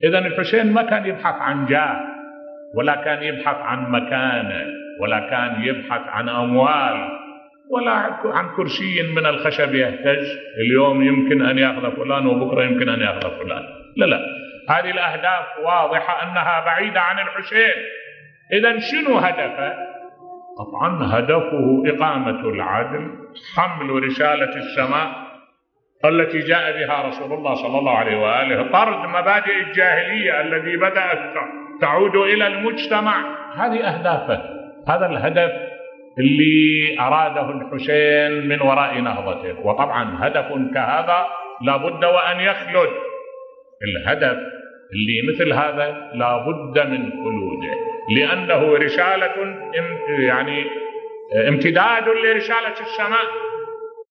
إذا الحسين ما كان يبحث عن جاه، ولا كان يبحث عن مكانة، ولا كان يبحث عن أموال، ولا عن كرسي من الخشب يهتز، اليوم يمكن أن يأخذ فلان وبكرة يمكن أن يأخذ فلان. لا لا، هذه الأهداف واضحة أنها بعيدة عن الحسين. إذا شنو هدفه؟ طبعا هدفه إقامة العدل، حمل رسالة السماء التي جاء بها رسول الله صلى الله عليه وآله، طرد مبادئ الجاهلية التي بدأت تعود إلى المجتمع. هذه أهدافه، هذا الهدف اللي أراده الحسين من وراء نهضته. وطبعا هدف كهذا لابد وأن يخلد. الهدف اللي مثل هذا لابد من خلوده، لأنه رسالة يعني امتداد لرسالة السماء.